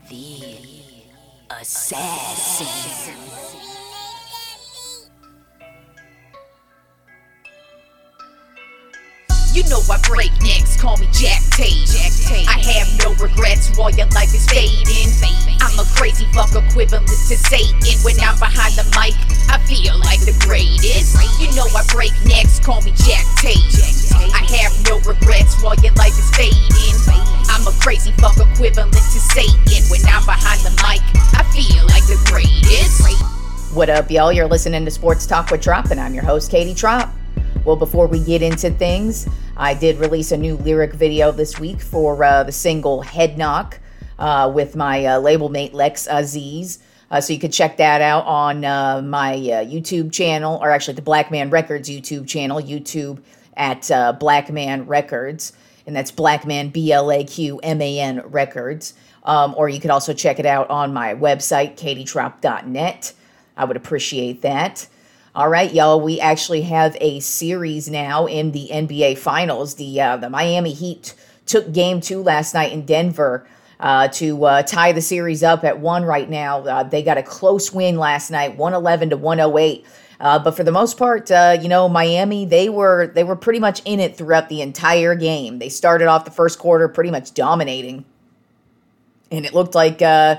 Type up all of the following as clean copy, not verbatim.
The Assassin. You know I break necks, call me Jack Tate. I have no regrets while your life is fading. I'm a crazy fuck equivalent to Satan. When I'm behind the mic, I feel like the greatest. You know I break necks, call me Jack Tate. I have no regrets while your life is fading. I'm a crazy fuck equivalent to Satan. When I'm behind the mic, I feel like the greatest. What up, y'all? You're listening to Sports Talk with Trop, and I'm your host, Katie Trop. Well, before we get into things, I did release a new lyric video this week for the single Head Knock with my label mate Lex Aziz. So you can check that out on my YouTube channel, or actually the Black Man Records YouTube channel, YouTube at Black Man Records. And that's Black Man, BLAQMAN Records. Or you could also check it out on my website, katietrop.net. I would appreciate that. All right, y'all, we actually have a series now in the NBA Finals. The Miami Heat took Game 2 last night in Denver to tie the series up at 1 right now. They got a close win last night, 111 to 108. But for the most part, Miami, they were pretty much in it throughout the entire game. They started off the first quarter pretty much dominating. And it looked like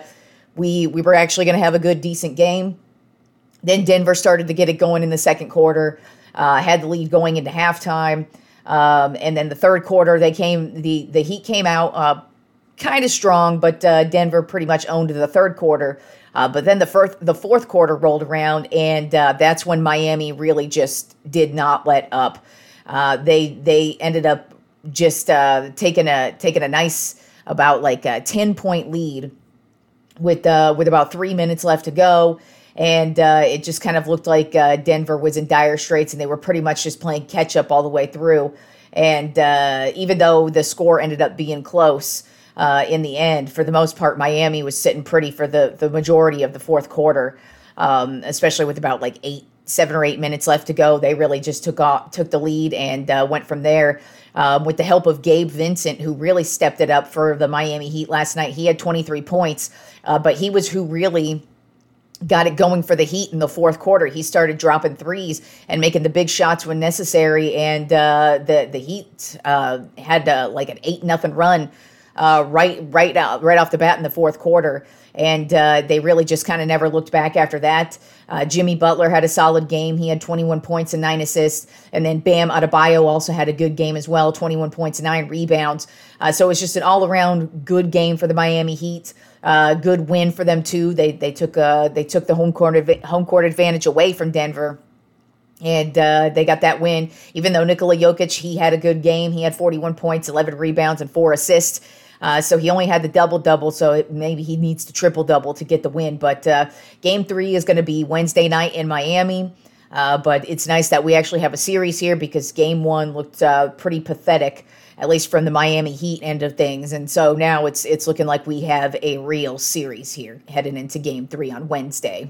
we were actually going to have a good, decent game. Then Denver started to get it going in the second quarter, had the lead going into halftime. And then the third quarter, the Heat came out kind of strong, but Denver pretty much owned the third quarter. But then the fourth quarter rolled around, and that's when Miami really just did not let up. They ended up just taking a nice about like a 10-point lead with about 3 minutes left to go. And it just kind of looked like Denver was in dire straits, and they were pretty much just playing catch-up all the way through. And even though the score ended up being close in the end, for the most part, Miami was sitting pretty for the majority of the fourth quarter, especially with about like 7 or 8 minutes left to go. They really just took the lead and went from there. With the help of Gabe Vincent, who really stepped it up for the Miami Heat last night. He had 23 points, but he was who really got it going for the Heat in the fourth quarter. He started dropping threes and making the big shots when necessary, and the Heat had like an 8-0 run right off the bat in the fourth quarter, and they really just kind of never looked back after that. Jimmy Butler had a solid game. He had 21 points and 9 assists, and then Bam Adebayo also had a good game as well, 21 points and 9 rebounds. So it was just an all-around good game for the Miami Heat. Good win for them too. They took the home court advantage away from Denver, and they got that win. Even though Nikola Jokic, he had a good game. He had 41 points, 11 rebounds, and 4 assists. So he only had the double-double, so maybe he needs to triple-double to get the win. But Game 3 is going to be Wednesday night in Miami. But it's nice that we actually have a series here, because Game 1 looked pretty pathetic, at least from the Miami Heat end of things. And so now it's looking like we have a real series here heading into Game 3 on Wednesday.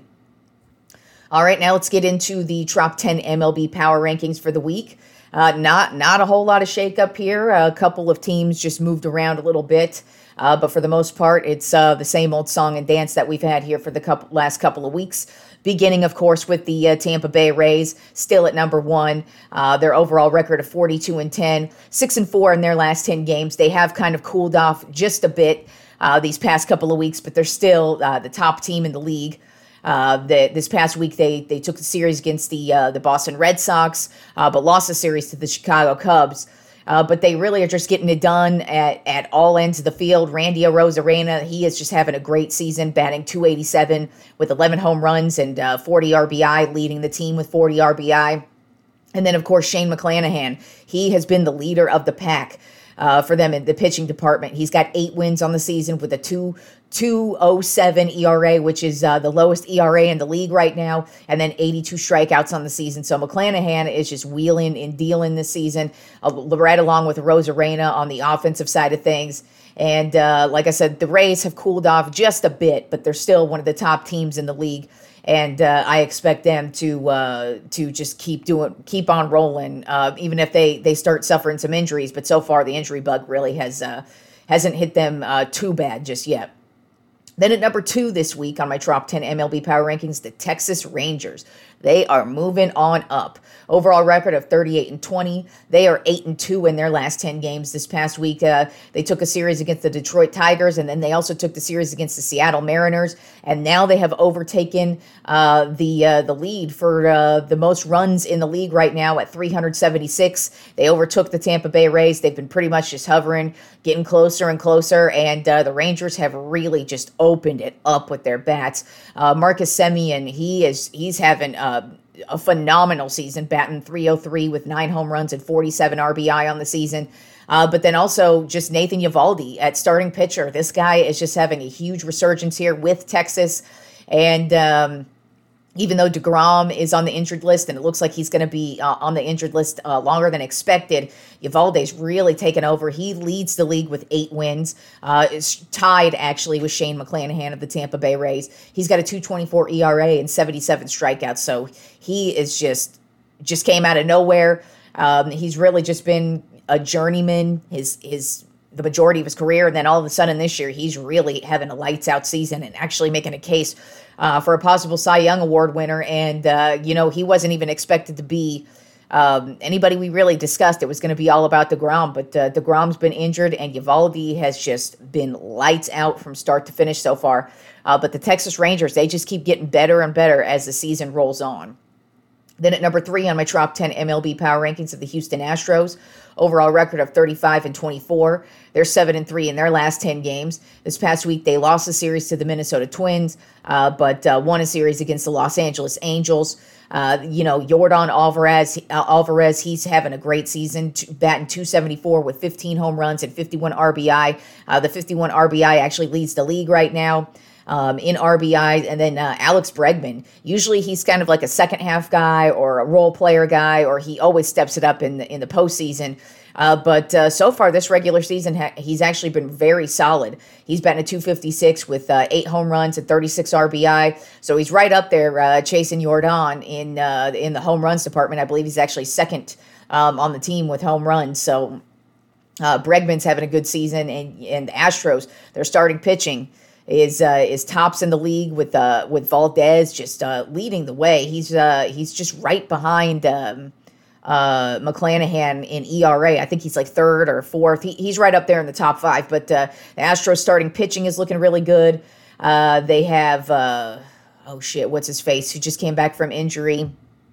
All right, now let's get into the Top 10 MLB Power Rankings for the week. Not a whole lot of shakeup here. A couple of teams just moved around a little bit. But for the most part, it's the same old song and dance that we've had here for the last couple of weeks. Beginning, of course, with the Tampa Bay Rays, still at number 1. Their overall record of 42-10, 6-4 in their last 10 games. They have kind of cooled off just a bit these past couple of weeks, but they're still the top team in the league. This past week, they took the series against the Boston Red Sox, but lost the series to the Chicago Cubs. But they really are just getting it done at all ends of the field. Randy Arozarena, he is just having a great season, batting .287 with 11 home runs and 40 RBI, leading the team with 40 RBI. And then, of course, Shane McClanahan. He has been the leader of the pack for them in the pitching department. He's got 8 wins on the season with a 2.07 ERA, which is the lowest ERA in the league right now, and then 82 strikeouts on the season. So McClanahan is just wheeling and dealing this season, right along with Arozarena on the offensive side of things. And like I said, the Rays have cooled off just a bit, but they're still one of the top teams in the league. And I expect them to just keep on rolling, even if they start suffering some injuries. But so far, the injury bug really hasn't hit them too bad just yet. Then at number 2 this week on my Trop 10 MLB Power Rankings, the Texas Rangers. They are moving on up. Overall record of 38-20. They are 8-2 in their last 10 games. This past week, they took a series against the Detroit Tigers, and then they also took the series against the Seattle Mariners. And now they have overtaken the lead for the most runs in the league right now at 376. They overtook the Tampa Bay Rays. They've been pretty much just hovering, getting closer and closer, and the Rangers have really just opened it up with their bats. Marcus Semien, he's having a phenomenal season, batting .303 with 9 home runs and 47 RBI on the season. But then also just Nathan Eovaldi at starting pitcher. This guy is just having a huge resurgence here with Texas. And even though DeGrom is on the injured list, and it looks like he's going to be on the injured list longer than expected, Eovaldi's really taken over. He leads the league with 8 wins. Is tied, actually, with Shane McClanahan of the Tampa Bay Rays. He's got a 2.24 ERA and 77 strikeouts, so he is just came out of nowhere. He's really just been a journeyman the majority of his career, and then all of a sudden this year, he's really having a lights-out season and actually making a case for a possible Cy Young Award winner. And, he wasn't even expected to be anybody we really discussed. It was going to be all about DeGrom, but DeGrom's been injured, and Eovaldi has just been lights out from start to finish so far. But the Texas Rangers, they just keep getting better and better as the season rolls on. Then at number 3 on my Trop 10 MLB Power Rankings of the Houston Astros, overall record of 35-24. They're 7-3 in their last 10 games. This past week, they lost a series to the Minnesota Twins, but won a series against the Los Angeles Angels. Yordan Alvarez, he's having a great season, batting .274 with 15 home runs and 51 RBI. The 51 RBI actually leads the league right now. In RBI, and then Alex Bregman. Usually he's kind of like a second half guy or a role player guy, or he always steps it up in the postseason. But so far this regular season, he's actually been very solid. He's batting a .256 with 8 home runs and 36 RBI. So he's right up there chasing Yordan in the home runs department. I believe he's actually second on the team with home runs. So Bregman's having a good season, and the Astros, their starting pitching is tops in the league with Valdez just leading the way. He's just right behind McClanahan in ERA. I think he's like 3rd or 4th. He's right up there in the top 5. But the Astros starting pitching is looking really good. They have what's his face, who just came back from injury.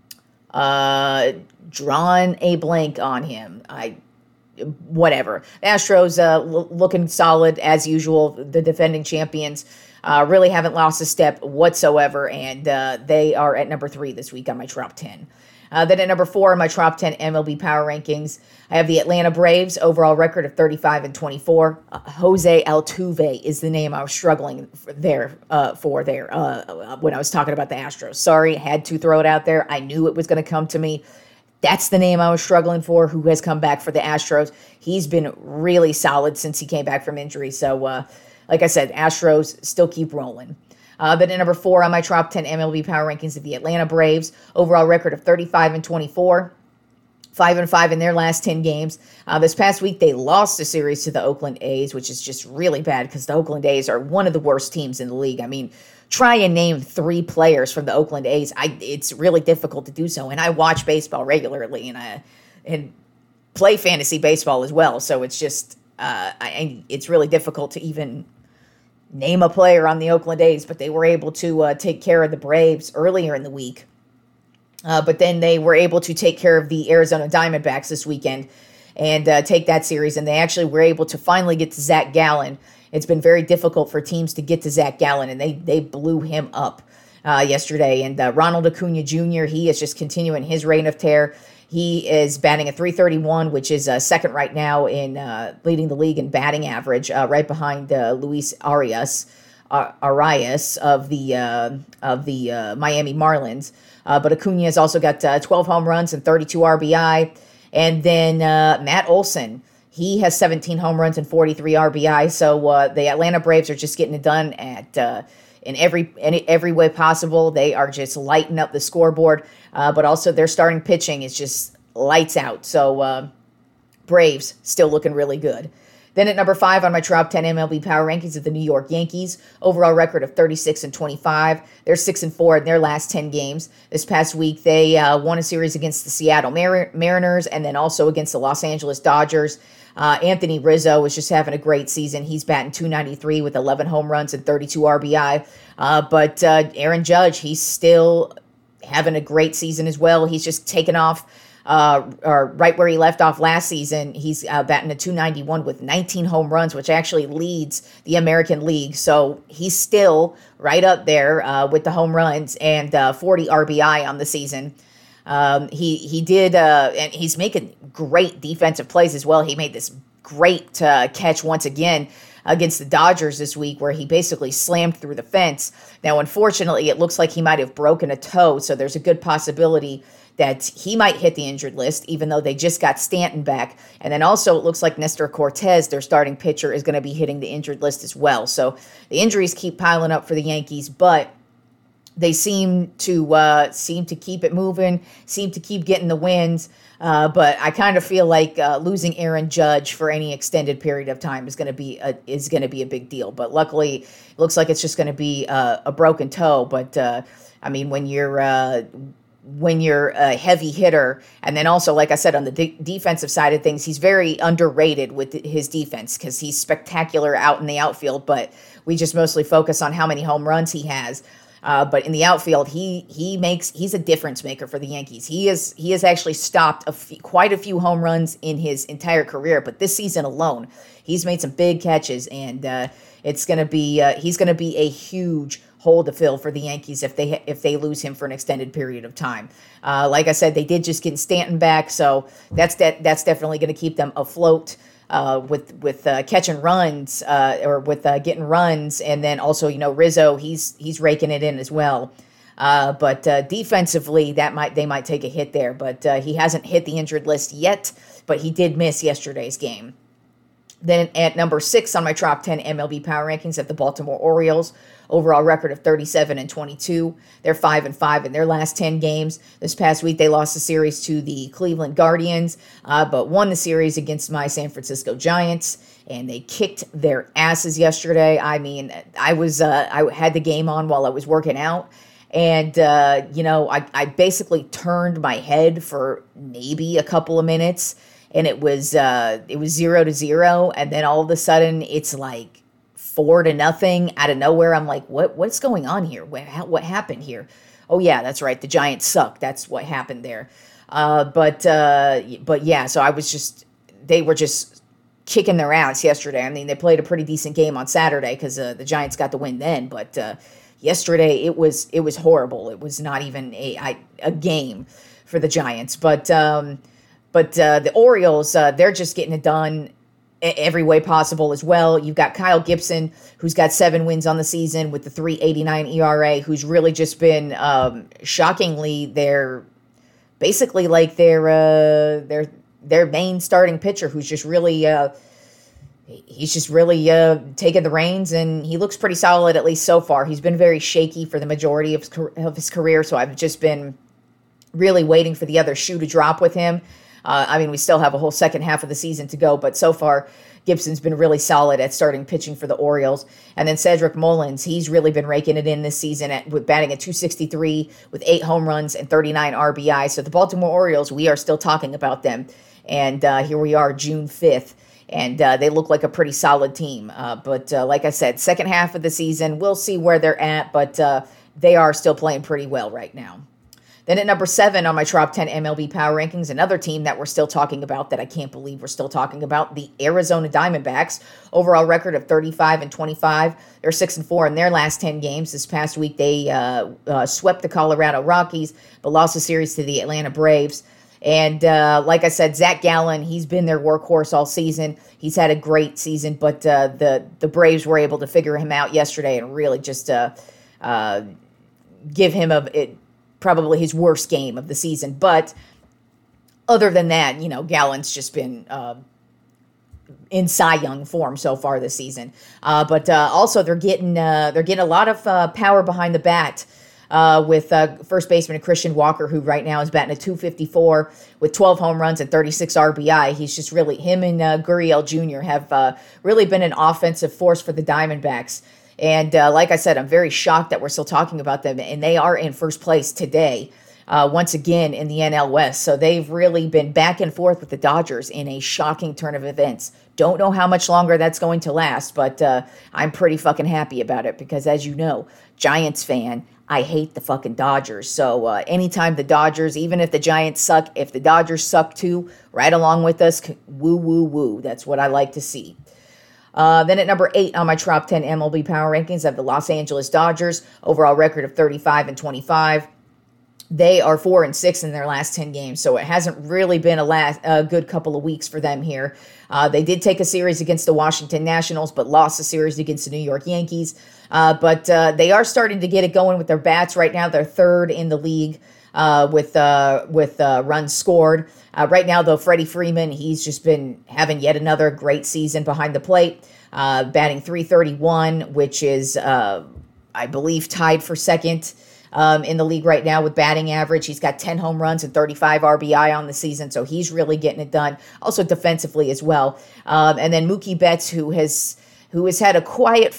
Drawn a blank on him. Whatever. The Astros looking solid as usual. The defending champions really haven't lost a step whatsoever, and they are at number 3 this week on my Trop 10. Then at number 4 on my Trop 10 MLB Power Rankings, I have the Atlanta Braves, overall record of 35-24. Jose Altuve is the name I was struggling for when I was talking about the Astros. Sorry, had to throw it out there. I knew it was going to come to me. That's the name I was struggling for, who has come back for the Astros. He's been really solid since he came back from injury. So, like I said, Astros still keep rolling. Then at number 4 on my Trop 10 MLB Power Rankings of the Atlanta Braves, overall record of 35-24. 5-5 in their last 10 games. This past week, they lost a series to the Oakland A's, which is just really bad because the Oakland A's are one of the worst teams in the league. I mean, try and name 3 players from the Oakland A's. It's really difficult to do so. And I watch baseball regularly, and play fantasy baseball as well. So it's just it's really difficult to even name a player on the Oakland A's. But they were able to take care of the Braves earlier in the week. But then they were able to take care of the Arizona Diamondbacks this weekend and take that series. And they actually were able to finally get to Zach Gallen. It's been very difficult for teams to get to Zach Gallen, and they blew him up yesterday. And Ronald Acuna Jr., he is just continuing his reign of terror. He is batting a .331, which is second right now in leading the league in batting average, right behind Luis Arias of the Miami Marlins. But Acuna has also got 12 home runs and 32 RBI. And then Matt Olson, he has 17 home runs and 43 RBI. So the Atlanta Braves are just getting it done in every way possible. They are just lighting up the scoreboard. But also their starting pitching is just lights out. So Braves still looking really good. Then at number 5 on my top 10 MLB power rankings of the New York Yankees, overall record of 36-25. They're 6-4 in their last 10 games. This past week, they won a series against the Seattle Mariners and then also against the Los Angeles Dodgers. Anthony Rizzo was just having a great season. He's batting .293 with 11 home runs and 32 RBI. But Aaron Judge, he's still having a great season as well. He's just taken off. Or right where he left off last season, he's batting a .291 with 19 home runs, which actually leads the American League. So he's still right up there with the home runs and 40 RBI on the season. He did, and he's making great defensive plays as well. He made this great catch once again against the Dodgers this week where he basically slammed through the fence. Now, unfortunately, it looks like he might have broken a toe, so there's a good possibility that he might hit the injured list, even though they just got Stanton back. And then also it looks like Nestor Cortez, their starting pitcher, is going to be hitting the injured list as well. So the injuries keep piling up for the Yankees, but they seem to keep it moving, seem to keep getting the wins. But I kind of feel like losing Aaron Judge for any extended period of time is going to be a big deal. But luckily, it looks like it's just going to be a broken toe. But I mean, when you're a heavy hitter, and then also, like I said, on the defensive side of things, he's very underrated with his defense because he's spectacular out in the outfield, but we just mostly focus on how many home runs he has. But in the outfield, he's a difference maker for the Yankees. He has actually stopped quite a few home runs in his entire career, but this season alone, he's made some big catches, and he's going to be a huge hole to fill for the Yankees if they lose him for an extended period of time. Like I said, they did just get Stanton back, so that's definitely going to keep them afloat with catching runs or with getting runs, and then also Rizzo, he's raking it in as well. But defensively, they might take a hit there, but he hasn't hit the injured list yet, but he did miss yesterday's game. Then at number 6 on my top 10 MLB power rankings at the Baltimore Orioles, overall record of 37-22. They're 5-5 in their last 10 games. This past week, they lost the series to the Cleveland Guardians, but won the series against my San Francisco Giants, and they kicked their asses yesterday. I mean, I had the game on while I was working out, and I basically turned my head for maybe a couple of minutes. And it was 0-0, and then all of a sudden it's like 4-0 out of nowhere. I'm like, what's going on here? What happened here? Oh yeah, that's right. The Giants suck. That's what happened there. But yeah. So they were just kicking their ass yesterday. I mean, they played a pretty decent game on Saturday because the Giants got the win then. But yesterday it was horrible. It was not even a game for the Giants. But the Orioles, they're just getting it done every way possible as well. You've got Kyle Gibson, who's got 7 wins on the season with the 3.89 ERA, who's really just been shockingly their main starting pitcher, who's just really taken the reins, and he looks pretty solid, at least so far. He's been very shaky for the majority of his career, so I've just been really waiting for the other shoe to drop with him. I mean, we still have a whole second half of the season to go, but so far, Gibson's been really solid at starting pitching for the Orioles. And then Cedric Mullins, he's really been raking it in this season with batting at .263 with 8 home runs and 39 RBI. So the Baltimore Orioles, we are still talking about them. And here we are, June 5th, and they look like a pretty solid team. But like I said, second half of the season, we'll see where they're at, but they are still playing pretty well right now. Then at number 7 on my top 10 MLB power rankings, another team that we're still talking about that I can't believe we're still talking about, the Arizona Diamondbacks. Overall record of 35-25. They're 6-4 in their last 10 games. This past week, they swept the Colorado Rockies, but lost the series to the Atlanta Braves. And like I said, Zach Gallen, he's been their workhorse all season. He's had a great season, but the Braves were able to figure him out yesterday and really just give him probably his worst game of the season. But other than that, Gallen's just been in Cy Young form so far this season. But also they're getting a lot of power behind the bat with first baseman Christian Walker, who right now is batting a .254 with 12 home runs and 36 RBI. He's just really, him and Gurriel Jr. have really been an offensive force for the Diamondbacks. And like I said, I'm very shocked that we're still talking about them, and they are in first place today, once again in the NL West. So they've really been back and forth with the Dodgers in a shocking turn of events. Don't know how much longer that's going to last, but I'm pretty fucking happy about it because, as you know, Giants fan, I hate the fucking Dodgers. So anytime the Dodgers, even if the Giants suck, if the Dodgers suck too, right along with us, woo, woo, woo. That's what I like to see. Then at number 8 on my top 10 MLB power rankings, I have the Los Angeles Dodgers, overall record of 35-25. They are 4-6 in their last 10 games, so it hasn't really been a good couple of weeks for them here. They did take a series against the Washington Nationals, but lost a series against the New York Yankees. But they are starting to get it going with their bats. Right now, they're third in the league with runs scored. Right now, though, Freddie Freeman, he's just been having yet another great season behind the plate, batting .331, which is, I believe, tied for second in the league right now with batting average. He's got 10 home runs and 35 RBI on the season, so he's really getting it done. Also defensively as well. And then Mookie Betts, who has had a quiet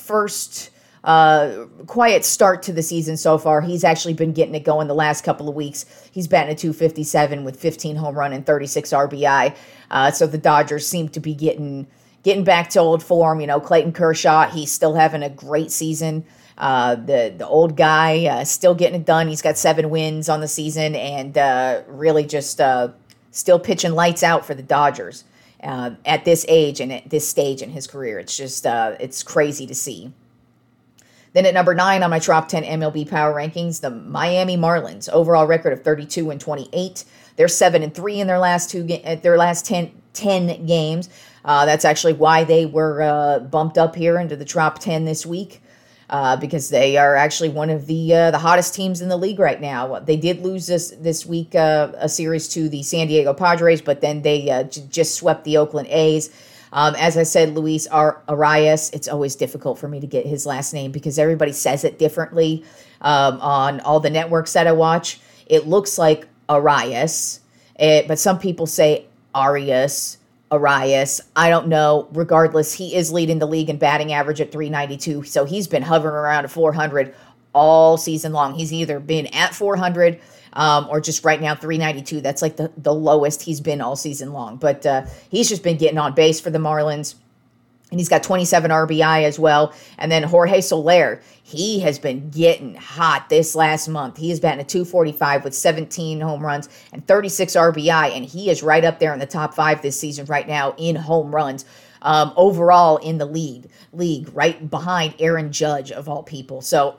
start to the season so far. He's actually been getting it going the last couple of weeks. He's batting a .257 with 15 home run and 36 RBI. So the Dodgers seem to be getting back to old form. You know, Clayton Kershaw, he's still having a great season. The old guy still getting it done. He's got 7 wins on the season and really just still pitching lights out for the Dodgers at this age and at this stage in his career. It's just it's crazy to see. Then at number 9 on my top 10 MLB power rankings, the Miami Marlins, overall record of 32-28. They're 7-3 in their last 10 games. That's actually why they were bumped up here into the top 10 this week, because they are actually one of the hottest teams in the league right now. They did lose this week a series to the San Diego Padres, but then they just swept the Oakland A's. As I said, Luis Arias, it's always difficult for me to get his last name because everybody says it differently on all the networks that I watch. It looks like Arias, but some people say Arias. I don't know. Regardless, he is leading the league in batting average at .392, so he's been hovering around at 400 all season long. He's either been at 400 or just right now .392. That's like the lowest he's been all season long. But he's just been getting on base for the Marlins. And he's got 27 RBI as well. And then Jorge Soler, he has been getting hot this last month. He is batting a .245 with 17 home runs and 36 RBI. And he is right up there in the top 5 this season right now in home runs. Overall in the league, right behind Aaron Judge of all people. So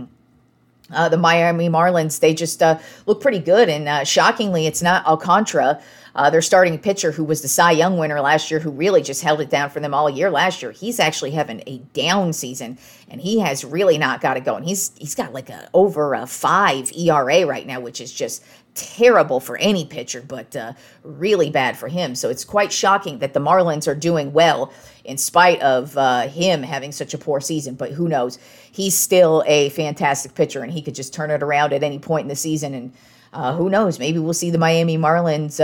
the Miami Marlins, they just look pretty good. And shockingly, it's not Alcantara, their starting pitcher, who was the Cy Young winner last year, who really just held it down for them all year last year. He's actually having a down season, and he has really not got it going. He's got like over a 5 ERA right now, which is just terrible for any pitcher, but really bad for him. So it's quite shocking that the Marlins are doing well in spite of him having such a poor season. But who knows? He's still a fantastic pitcher, and he could just turn it around at any point in the season. And who knows? Maybe we'll see the Miami Marlins.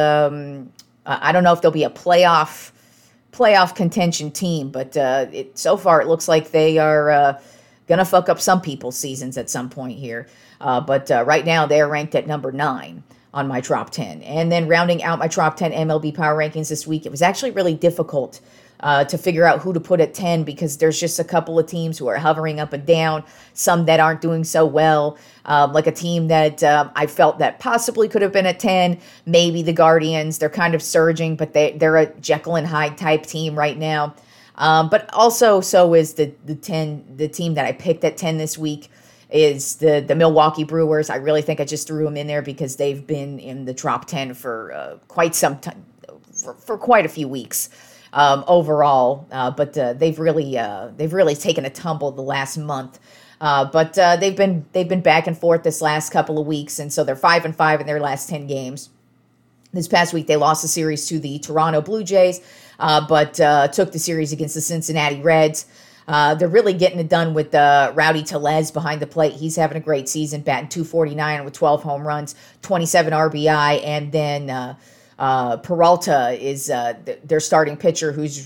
I don't know if they'll be a playoff contention team, but so far it looks like they are going to fuck up some people's seasons at some point here. But right now they are ranked at number 9 on my top 10. And then rounding out my top 10 MLB power rankings this week, it was actually really difficult to figure out who to put at 10 because there's just a couple of teams who are hovering up and down, some that aren't doing so well, like a team that I felt that possibly could have been at 10, maybe the Guardians. They're kind of surging, but they're a Jekyll and Hyde type team right now. But also, so is the team that I picked at 10 this week is the Milwaukee Brewers. I really think I just threw them in there because they've been in the top 10 for quite some time, for quite a few weeks. Overall, but they've really taken a tumble the last month. But they've been back and forth this last couple of weeks, and so they're 5-5 in their last 10 games. This past week, they lost the series to the Toronto Blue Jays, but took the series against the Cincinnati Reds. They're really getting it done with Rowdy Tellez behind the plate. He's having a great season, batting .249 with 12 home runs, 27 RBI, and then Peralta is their starting pitcher, who's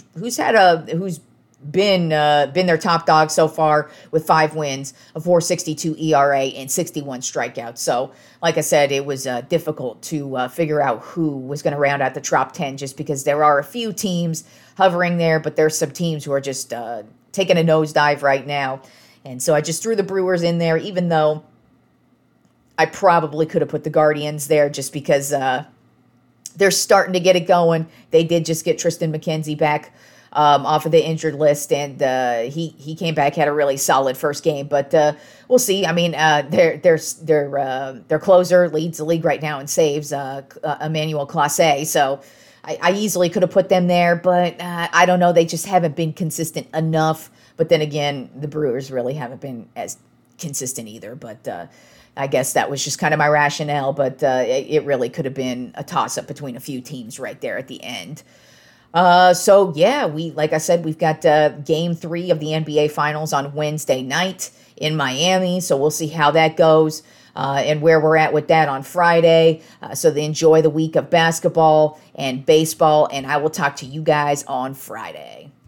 been their top dog so far with 5 wins, a 4.62 ERA, and 61 strikeouts. So, like I said, it was difficult to figure out who was going to round out the top 10, just because there are a few teams hovering there, but there's some teams who are just taking a nosedive right now. And so I just threw the Brewers in there, even though I probably could have put the Guardians there, just because they're starting to get it going. They did just get Tristan McKenzie back off of the injured list, and he came back, had a really solid first game. But we'll see. I mean, their closer leads the league right now in saves, Emmanuel Clase. So I easily could have put them there, but I don't know. They just haven't been consistent enough. But then again, the Brewers really haven't been as consistent either. But I guess that was just kind of my rationale. But it really could have been a toss-up between a few teams right there at the end. So yeah, like I said, we've got game 3 of the NBA Finals on Wednesday night in Miami. So we'll see how that goes and where we're at with that on Friday. So they enjoy the week of basketball and baseball, and I will talk to you guys on Friday.